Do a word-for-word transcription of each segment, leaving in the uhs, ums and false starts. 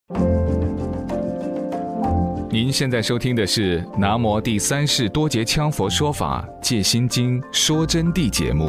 您现在收听的是南无第三世多杰羌佛说法戒心经说真谛节目。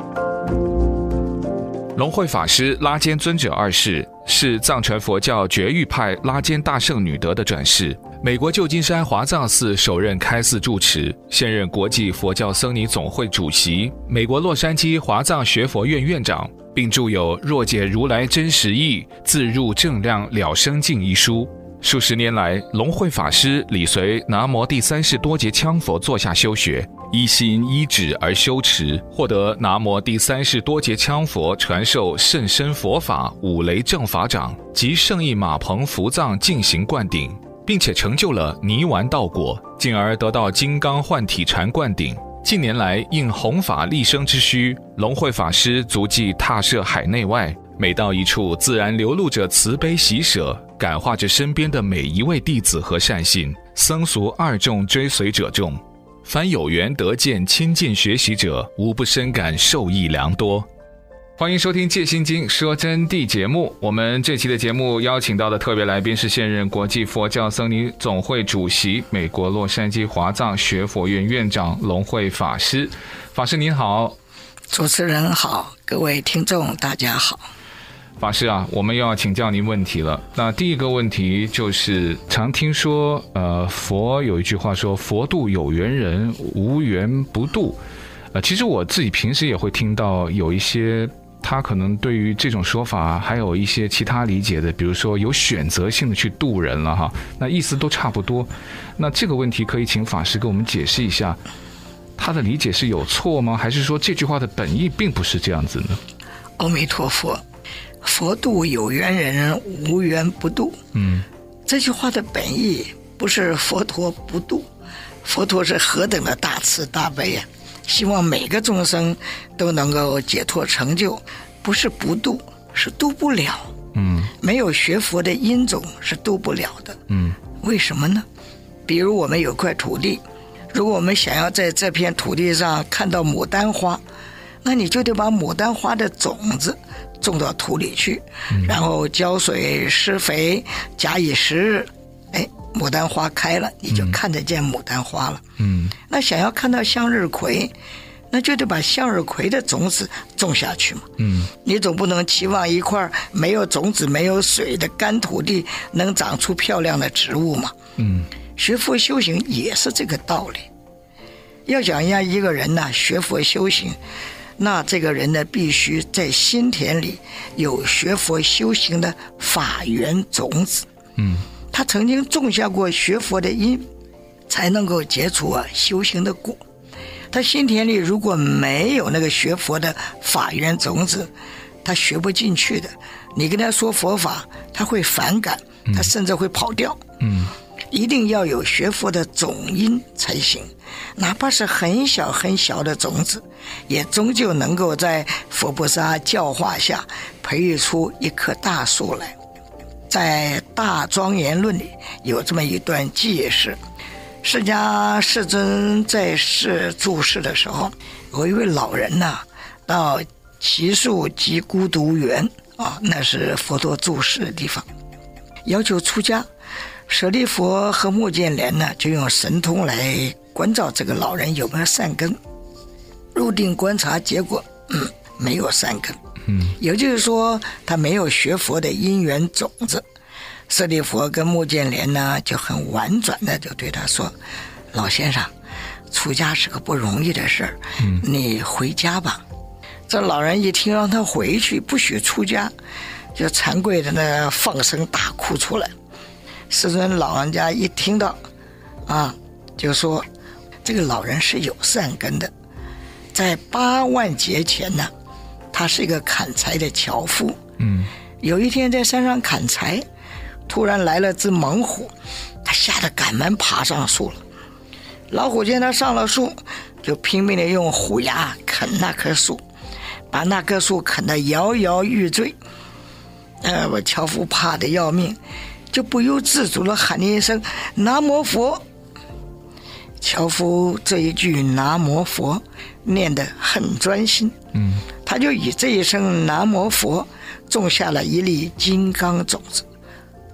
龙慧法师拉坚尊者二世是藏传佛教觉域派拉坚大圣女德的转世，美国旧金山华藏寺首任开寺住持，现任国际佛教僧尼总会主席，美国洛杉矶华藏学佛院院长，并著有《若解如来真实义，自入正量了生境》一书。数十年来，龙慧法师理随南无第三世多杰羌佛座下修学，依心依止而修持，获得南无第三世多杰羌佛传授甚深佛法五雷正法掌及圣意马棚伏藏净行灌顶，并且成就了泥丸道果，进而得到金刚幻体禅灌顶。近年来应弘法立生之需，龙慧法师足迹踏涉海内外，每到一处自然流露着慈悲喜舍，感化着身边的每一位弟子和善信，僧俗二众追随者众。凡有缘得见亲近学习者，无不深感受益良多。欢迎收听戒心经说真谛节目，我们这期的节目邀请到的特别来宾是现任国际佛教僧尼总会主席，美国洛杉矶华藏学佛院院长龙慧法师。法师您好。 主持人好，各位听众大家好。 法师啊，我们又要请教您问题了。那第一个问题就是，常听说，呃，佛有一句话说，佛度有缘人，无缘不度。呃，其实我自己平时也会听到有一些，他可能对于这种说法还有一些其他理解的，比如说有选择性的去度人了哈，那意思都差不多。那这个问题可以请法师给我们解释一下，他的理解是有错吗？还是说这句话的本意并不是这样子呢？ 阿弥陀佛。佛度有缘人，无缘不度。嗯，这句话的本意不是佛陀不度，佛陀是何等的大慈大悲啊！希望每个众生都能够解脱成就，不是不度，是度不了。嗯，没有学佛的因种是度不了的。嗯，为什么呢？比如我们有块土地，如果我们想要在这片土地上看到牡丹花，那你就得把牡丹花的种子种到土里去，然后浇水施肥，假以时日，哎，牡丹花开了，你就看得见牡丹花了。嗯，那想要看到向日葵，那就得把向日葵的种子种下去嘛。嗯，你总不能期望一块没有种子没有水的干土地能长出漂亮的植物嘛。嗯，学佛修行也是这个道理。要想让一个人呢学佛修行，那这个人呢必须在心田里有学佛修行的法缘种子。嗯，他曾经种下过学佛的因，才能够结出啊修行的果。他心田里如果没有那个学佛的法缘种子，他学不进去的。你跟他说佛法，他会反感，他甚至会跑掉。嗯，一定要有学佛的种因才行，哪怕是很小很小的种子，也终究能够在佛菩萨教化下培育出一棵大树来。在《大庄严论》里有这么一段记事，释迦世尊在世住世的时候，有一位老人呐、啊，到祇树及孤独园啊，那是佛陀住世的地方，要求出家。舍利佛和目犍连呢，就用神通来关照这个老人有没有善根。入定观察，结果嗯没有善根。嗯，也就是说他没有学佛的因缘种子。舍利佛跟目犍连呢就很婉转的就对他说：“老先生，出家是个不容易的事儿，嗯，你回家吧。”这老人一听让他回去，不许出家，就惭愧的呢放声大哭出来。世尊老人家一听到啊，就说这个老人是有善根的，在八万劫前呢，他是一个砍柴的樵夫。嗯，有一天在山上砍柴，突然来了只猛虎，他吓得赶忙爬上树了。老虎见他上了树，就拼命的用虎牙啃那棵树，把那棵树啃得摇摇欲坠。呃，我樵夫怕得要命，就不由自主地喊了一声南无佛。樵夫这一句南无佛念得很专心，嗯，他就以这一声南无佛种下了一粒金刚种子，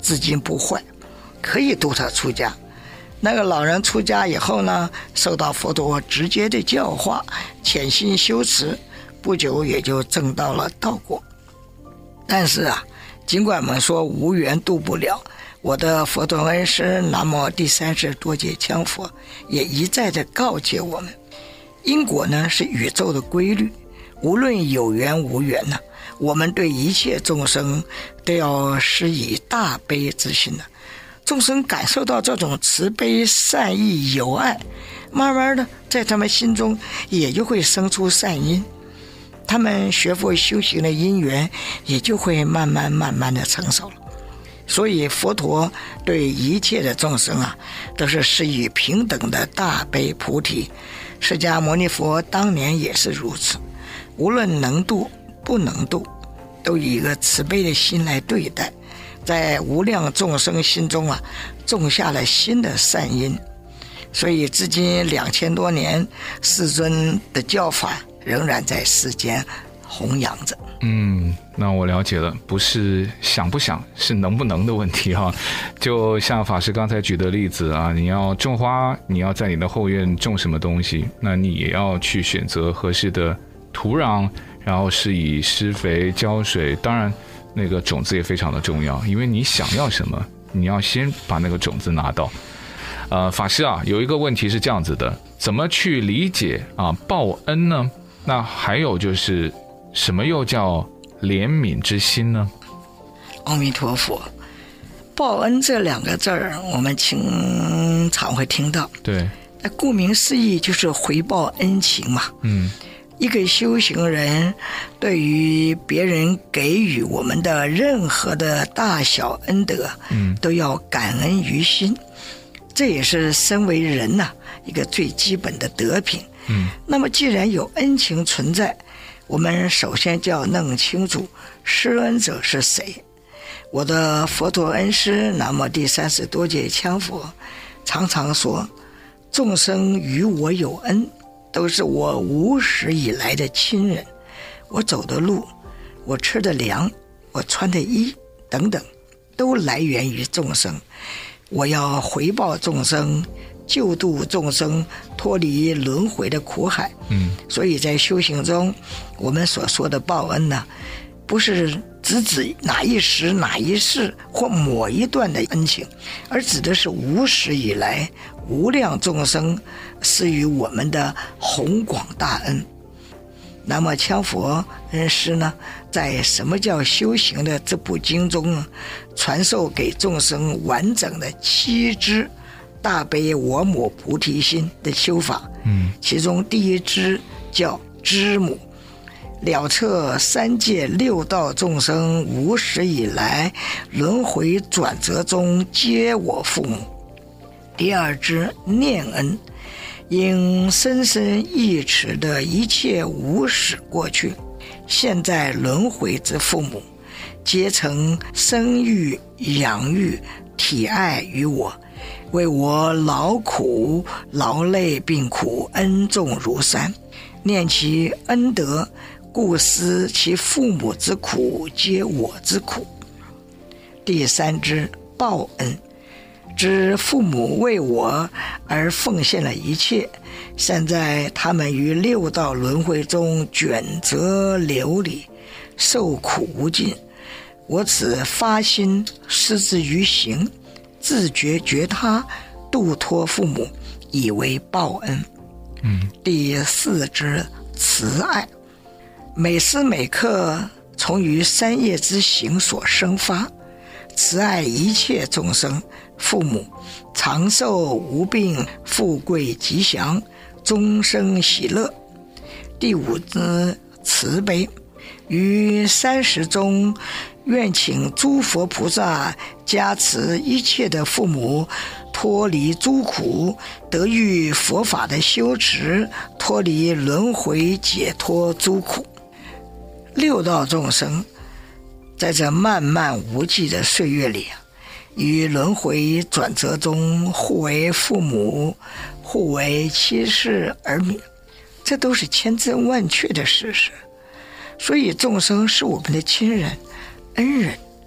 至今不坏，可以度他出家。那个老人出家以后呢，受到佛陀直接的教化，潜心修持，不久也就证到了道果。但是啊，尽管我们说无缘度不了，我的佛陀恩师南无第三世多杰羌佛也一再的告诫我们，因果呢是宇宙的规律，无论有缘无缘呢，我们对一切众生都要施以大悲之心呢。众生感受到这种慈悲善意友爱，慢慢的在他们心中也就会生出善因，他们学佛修行的因缘也就会慢慢慢慢的成熟了。所以佛陀对一切的众生啊，都是施以平等的大悲菩提。释迦牟尼佛当年也是如此，无论能度不能度，都以一个慈悲的心来对待，在无量众生心中啊，种下了新的善因。所以至今两千多年，世尊的教法仍然在世间弘扬着。 嗯，那我了解了，不是想不想，是能不能的问题哈。就像法师刚才举的例子啊，你要种花，你要在你的后院种什么东西，那你也要去选择合适的土壤，然后是以施肥浇水。当然那个种子也非常的重要，因为你想要什么，你要先把那个种子拿到。呃，法师啊，有一个问题是这样子的，怎么去理解啊报恩呢？那还有就是什么又叫怜悯之心呢？ 阿弥陀佛，报恩这两个字儿，我们经常会听到。 对， 那顾名思义就是回报恩情嘛。嗯。一个修行人对于别人给予我们的任何的大小恩德，嗯，都要感恩于心，这也是身为人呐、啊、一个最基本的德品。嗯，那么既然有恩情存在，我们首先就要弄清楚施恩者是谁。我的佛陀恩师南无第三世多杰羌佛常常说，众生与我有恩，都是我无始以来的亲人，我走的路，我吃的粮，我穿的衣等等，都来源于众生。我要回报众生，救度众生，脱离轮回的苦海。嗯，所以在修行中，我们所说的报恩呢，不是只指哪一时哪一世或某一段的恩情，而指的是无始以来无量众生施予我们的宏广大恩。那么羌佛恩师呢，在《什么叫修行》的这部经中，传授给众生完整的七支大悲我母菩提心的修法。嗯，其中第一支叫知母，了彻三界六道众生无始以来轮回转折中皆我父母。第二支念恩，应深深忆持的一切无始过去现在轮回之父母，皆曾生育养育体爱于我，为我劳苦劳累病苦恩重如山，念其恩德，故思其父母之苦皆我之苦。第三支报恩，知父母为我而奉献了一切，现在他们于六道轮回中卷折流离，受苦无尽，我只发心施之于行，自觉觉他，度脱父母，以为报恩。嗯，第四支慈爱，每时每刻从于三业之行所生发，慈爱一切众生，父母长寿无病，富贵吉祥，终生喜乐。第五支慈悲，于三时中愿请诸佛菩萨加持一切的父母脱离诸苦，得遇佛法的修持，脱离轮回，解脱诸苦。六道众生在这漫漫无际的岁月里，于轮回转折中，互为父母，互为妻室儿女，这都是千真万确的事实。所以众生是我们的亲人恩人，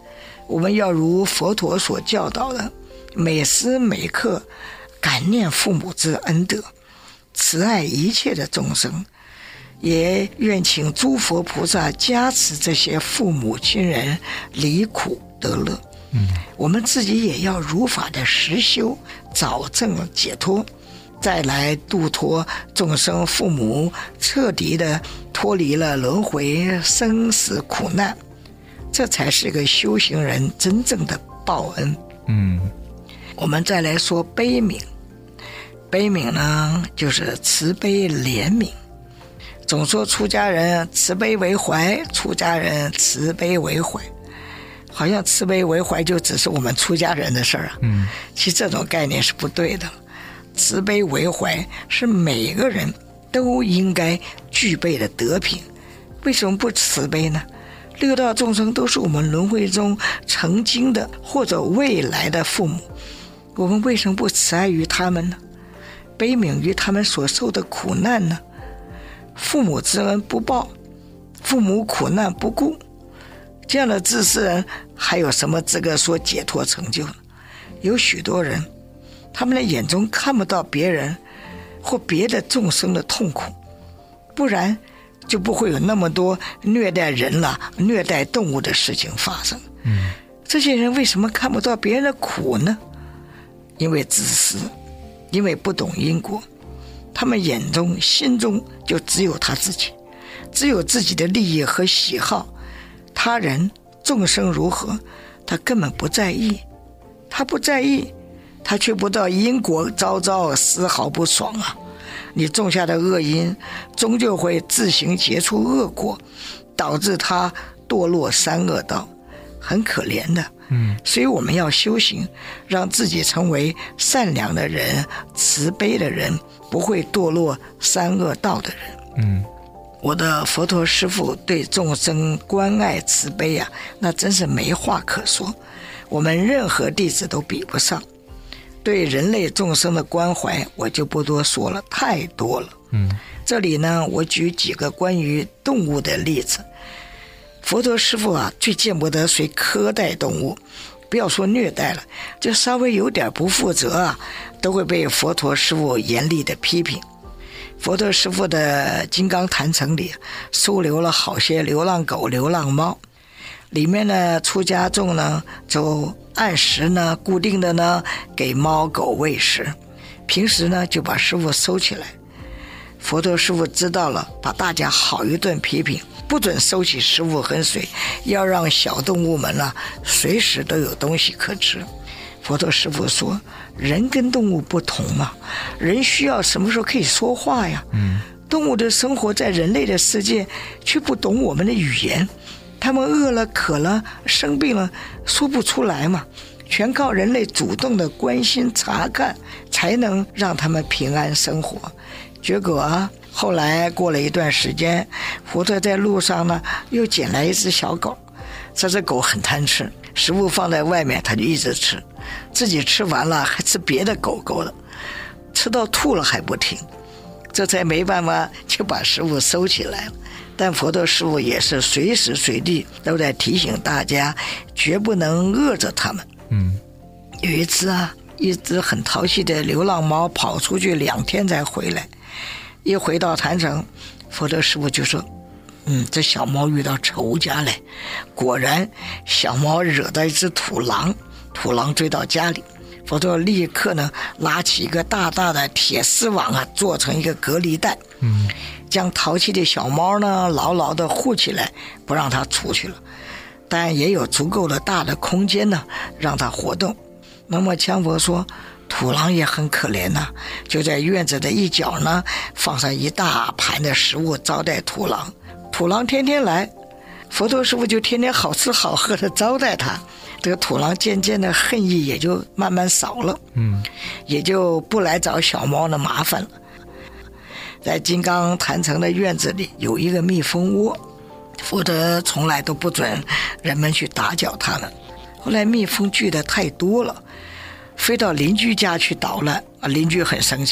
我们要如佛陀所教导的，每时每刻感念父母之恩德，慈爱一切的众生，也愿请诸佛菩萨加持这些父母亲人离苦得乐。嗯，我们自己也要如法的实修，早证解脱，再来度脱众生父母，彻底的脱离了轮回生死苦难，这才是个修行人真正的报恩。嗯，我们再来说悲悯。悲悯呢，就是慈悲怜悯。总说出家人慈悲为怀，出家人慈悲为怀，好像慈悲为怀就只是我们出家人的事儿啊。嗯，其实这种概念是不对的。慈悲为怀是每个人都应该具备的德品。为什么不慈悲呢？六道众生都是我们轮回中曾经的或者未来的父母，我们为什么不慈爱于他们呢？悲悯于他们所受的苦难呢？父母之恩不报，父母苦难不顾，这样的自私人还有什么资格说解脱成就呢？有许多人，他们的眼中看不到别人或别的众生的痛苦，不然就不会有那么多虐待人了、虐待动物的事情发生。嗯，这些人为什么看不到别人的苦呢？因为自私，因为不懂因果，他们眼中心中就只有他自己，只有自己的利益和喜好，他人众生如何他根本不在意，他不在意，他却不知道因果昭昭，丝毫不爽啊！你种下的恶因终究会自行结出恶果，导致他堕落三恶道，很可怜的。嗯，所以我们要修行，让自己成为善良的人、慈悲的人，不会堕落三恶道的人。嗯，我的佛陀师父对众生关爱慈悲啊，那真是没话可说，我们任何弟子都比不上。对人类众生的关怀我就不多说了，太多了。嗯，这里呢，我举几个关于动物的例子。佛陀师父啊，最见不得谁苛待动物，不要说虐待了，就稍微有点不负责啊，都会被佛陀师父严厉的批评。佛陀师父的金刚坛城里收留了好些流浪狗、流浪猫，里面呢，出家众呢就按时呢固定的呢给猫狗喂食，平时呢就把师父收起来。佛陀师父知道了，把大家好一顿批评，不准收起食物和水，要让小动物们呢随时都有东西可吃。佛陀师父说，人跟动物不同嘛，人需要什么时候可以说话呀？嗯，动物的生活在人类的世界，却不懂我们的语言，他们饿了、渴了、生病了，说不出来嘛，全靠人类主动的关心查看，才能让他们平安生活。结果啊，后来过了一段时间，佛陀在路上呢，又捡来一只小狗。这只狗很贪吃，食物放在外面，它就一直吃，自己吃完了还吃别的狗狗的，吃到吐了还不停。这才没办法，就把食物收起来了。但佛陀师父也是随时随地都在提醒大家，绝不能饿着他们。嗯，有一次啊，一只很淘气的流浪猫跑出去两天才回来，一回到坛城，佛陀师父就说，嗯，这小猫遇到仇家了。果然小猫惹到一只土狼，土狼追到家里，佛陀立刻呢拉起一个大大的铁丝网啊，做成一个隔离带，嗯，将淘气的小猫呢牢牢地护起来，不让它出去了，但也有足够的大的空间呢让它活动。那么羌佛说，土狼也很可怜呐、啊，就在院子的一角呢放上一大盘的食物招待土狼。土狼天天来，佛陀师父就天天好吃好喝的招待他，这个土狼渐渐的恨意也就慢慢少了，嗯，也就不来找小猫的麻烦了。在金刚坛城的院子里有一个蜜蜂窝，佛陀从来都不准人们去打搅它们。后来蜜蜂聚的太多了，飞到邻居家去捣乱，邻居很生气了，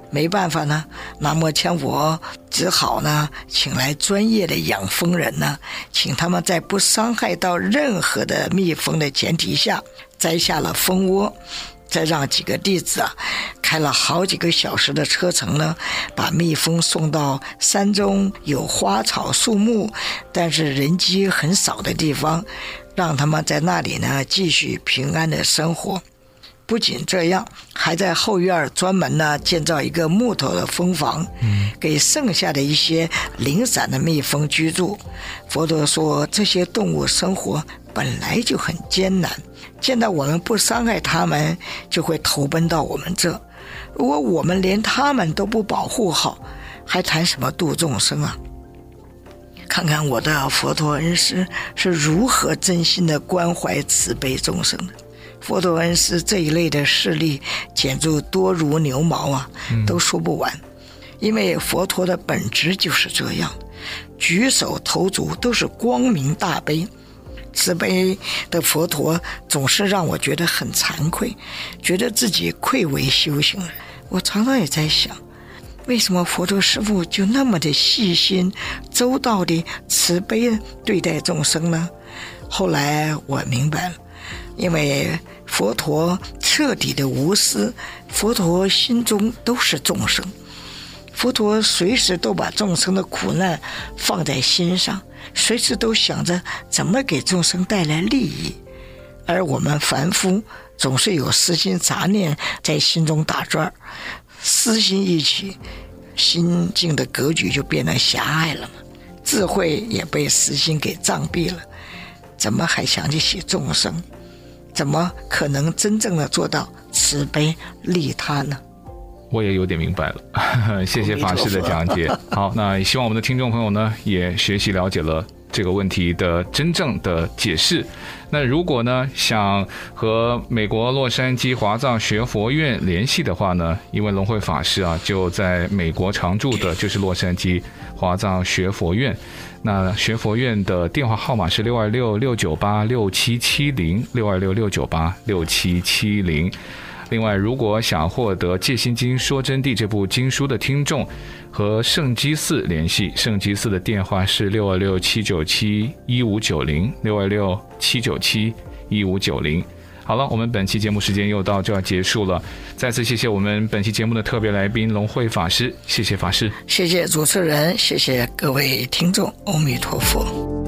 没办法呢，南无强佛只好呢请来专业的养蜂人呢，请他们在不伤害到任何的蜜蜂的前提下摘下了蜂窝，再让几个弟子啊开了好几个小时的车程呢，把蜜蜂送到山中有花草树木但是人迹很少的地方，让他们在那里呢继续平安的生活。不仅这样，还在后院专门呢建造一个木头的蜂房，给剩下的一些零散的蜜蜂居住。佛陀说，这些动物生活本来就很艰难，见到我们不伤害他们，就会投奔到我们这。如果我们连他们都不保护好，还谈什么度众生啊？看看我的佛陀恩师是如何真心的关怀慈悲众生的。佛陀恩师这一类的事例简直多如牛毛啊，都说不完。因为佛陀的本质就是这样，举手投足都是光明大悲。慈悲的佛陀总是让我觉得很惭愧，觉得自己愧为修行人。我常常也在想，为什么佛陀师父就那么的细心周到的慈悲对待众生呢？后来我明白了，因为佛陀彻底的无私，佛陀心中都是众生，佛陀随时都把众生的苦难放在心上，随时都想着怎么给众生带来利益。而我们凡夫总是有私心杂念在心中打转，私心一起，心境的格局就变得狭隘了嘛，智慧也被私心给障蔽了，怎么还想起众生？怎么可能真正的做到慈悲利他呢？ 我也有点明白了，谢谢法师的讲解。好，那也希望我们的听众朋友呢也学习了解了这个问题的真正的解释。那如果呢想和美国洛杉矶华藏学佛院联系的话呢，因为龙慧法师啊就在美国常住的就是洛杉矶华藏学佛院，那学佛院的电话号码是六二六六九八六七七零 六二六六九八六七七零。另外，如果想获得《戒心经说真谛》这部经书的听众，和圣基寺联系，圣基寺的电话是六二六七九七一五九零 六二六七九七一五九零。好了，我们本期节目时间又到这儿结束了，再次谢谢我们本期节目的特别来宾龙慧法师，谢谢法师， 谢谢主持人，谢谢各位听众，阿弥陀佛。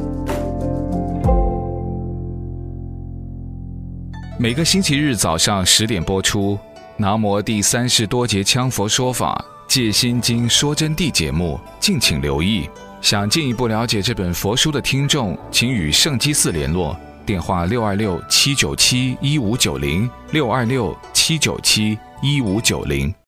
每个星期日早上十点播出南无第三世多杰羌佛说法戒心经说真谛节目，敬请留意。想进一步了解这本佛书的听众，请与圣基寺联络，电话六二六七九七一五九零 六二六七九七一五九零。